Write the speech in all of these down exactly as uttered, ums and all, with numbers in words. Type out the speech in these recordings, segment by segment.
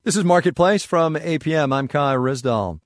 This is Marketplace from A P M. I'm Kai Risdall.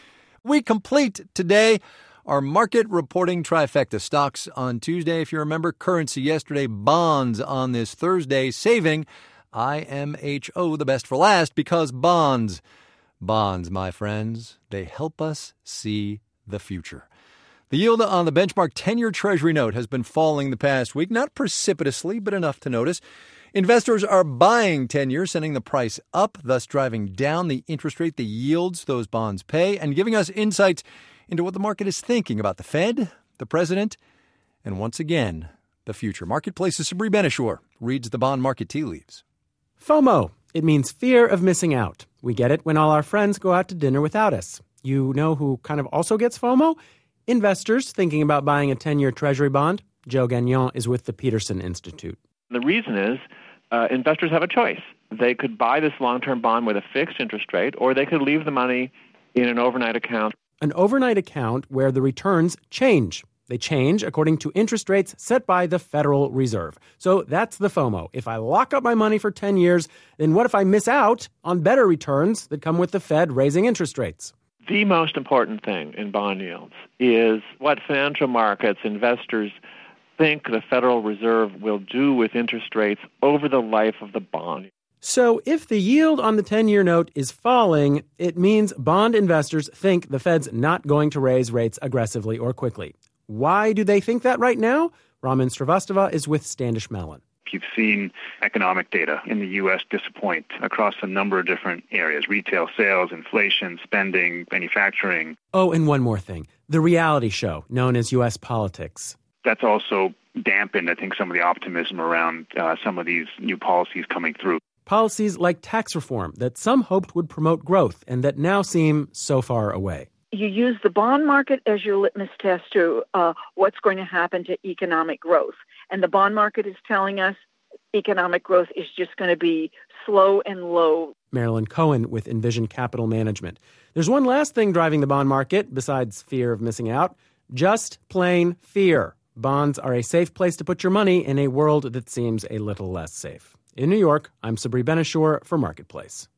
We complete today our market reporting trifecta. Stocks on Tuesday, if you remember, currency yesterday, bonds on this Thursday, saving I M H O the best for last because bonds, bonds, my friends, they help us see the future. The yield on the benchmark ten-year Treasury note has been falling the past week, not precipitously, but enough to notice. Investors are buying ten-year, sending the price up, thus driving down the interest rate, the yields those bonds pay, and giving us insights into what the market is thinking about the Fed, the president, and once again, the future. Marketplace's Sabri Ben-Achour reads the bond market tea leaves. FOMO. It means fear of missing out. We get it when all our friends go out to dinner without us. You know who kind of also gets FOMO? Investors thinking about buying a ten-year Treasury bond. Joe Gagnon is with the Peterson Institute. The reason is uh, investors have a choice. They could buy this long-term bond with a fixed interest rate, or they could leave the money in an overnight account. An overnight account where the returns change. They change according to interest rates set by the Federal Reserve. So that's the FOMO. If I lock up my money for ten years, then what if I miss out on better returns that come with the Fed raising interest rates? The most important thing in bond yields is what financial markets, investors think the Federal Reserve will do with interest rates over the life of the bond. So if the yield on the ten-year note is falling, it means bond investors think the Fed's not going to raise rates aggressively or quickly. Why do they think that right now? Raman Srivastava is with Standish Malin. You've seen economic data in the U S disappoint across a number of different areas: retail sales, inflation, spending, manufacturing. Oh, and one more thing. The reality show known as U S Politics. That's also dampened, I think, some of the optimism around uh, some of these new policies coming through. Policies like tax reform that some hoped would promote growth and that now seem so far away. You use the bond market as your litmus test to uh, what's going to happen to economic growth. And the bond market is telling us economic growth is just going to be slow and low. Marilyn Cohen with Envision Capital Management. There's one last thing driving the bond market besides fear of missing out. Just plain fear. Bonds are a safe place to put your money in a world that seems a little less safe. In New York, I'm Sabri Ben-Achour for Marketplace.